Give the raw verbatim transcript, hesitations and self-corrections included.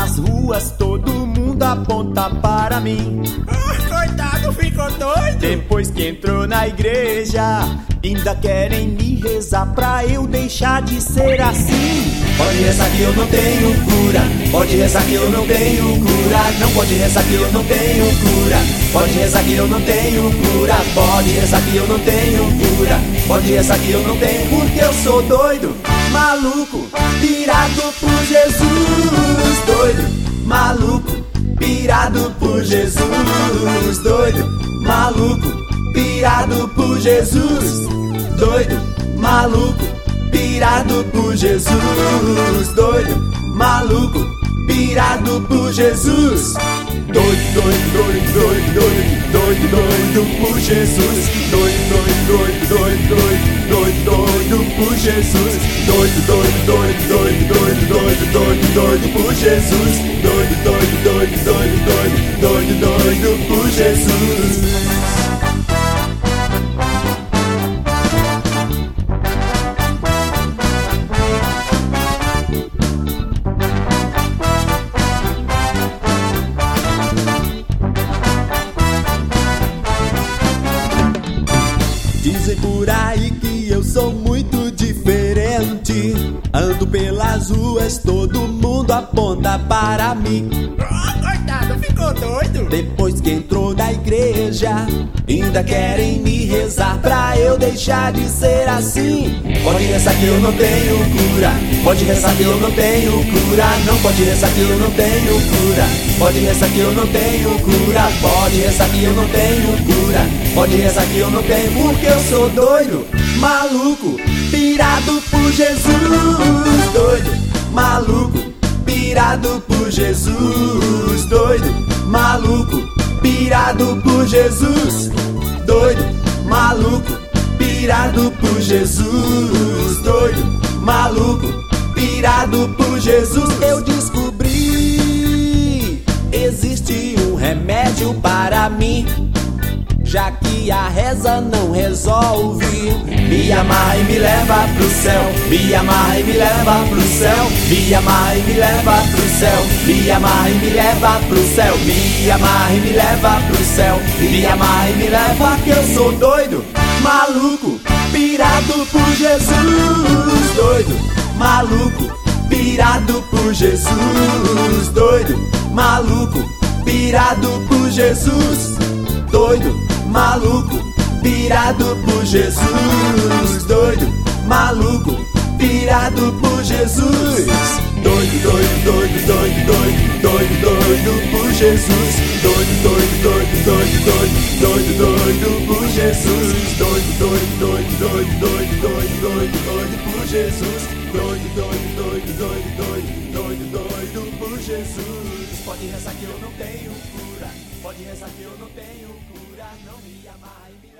pelas ruas todo mundo aponta para mim. Ah, coitado, ficou doido. Depois que entrou na igreja, ainda querem me rezar pra eu deixar de ser assim. Pode rezar que eu não tenho cura, pode rezar que eu não tenho cura. Não pode rezar que eu não tenho cura, pode rezar que eu não tenho cura. Pode rezar que eu não tenho cura, pode rezar que eu não tenho. Porque eu sou doido, maluco, pirado por Jesus. Doido, maluco, pirado por Jesus. Doido, maluco, pirado por Jesus. Doido, maluco, pirado por Jesus. Doido, maluco, pirado por Jesus. Doido, doido, doido, doido, doido, doido, doido por Jesus. Doido, doido, doido, doido, doido, doido, doido por Jesus. Doido, doido, doido, doido, doido, doido, doido, doido por Jesus. Doido, doido, doido, doido, doido, doido, doido por Jesus. Dizem por aí que eu sou muito diferente. Ando pelas ruas, todo mundo aponta para mim. Ah, coitado, ficou doido. Depois que entrou na igreja, ainda querem me rezar pra eu deixar de ser assim. Pode rezar que eu não tenho cura, pode rezar que eu não tenho cura. Não pode rezar que eu não tenho cura, pode rezar que eu não tenho cura. Pode rezar que eu não tenho cura, pode rezar que eu não tenho. Porque eu sou doido, maluco, pirado por Jesus. Doido, maluco, pirado por Jesus. Doido, maluco, pirado por Jesus. Doido, maluco, pirado por Jesus. Doido, maluco, pirado por Jesus. Eu descobri, existe um remédio para mim, já que a reza não resolve. Me amarra e me leva pro céu, me amarra e me leva pro céu, me amarra e me leva pro céu, me amarra e me leva pro céu, me amarra e me leva pro céu, me amarra e me leva. Que eu sou doido, maluco, pirado por Jesus. Doido, maluco, pirado por Jesus. Doido, maluco, pirado por Jesus. Doido, maluco, pirado por Jesus. Doido, maluco, pirado por Jesus. Doido, doido, doido, doido, doido, doido, doido por Jesus. Doido, doido, doido, doido, doido, doido, doido por Jesus. Doido, doido, doido, doido, doido, doido, doido, doido por Jesus. Doido, doido, doido, doido, doido, doido, doido por Jesus. Pode rezar que eu não tenho cura, pode rezar que eu não tenho cura. Não me amarre.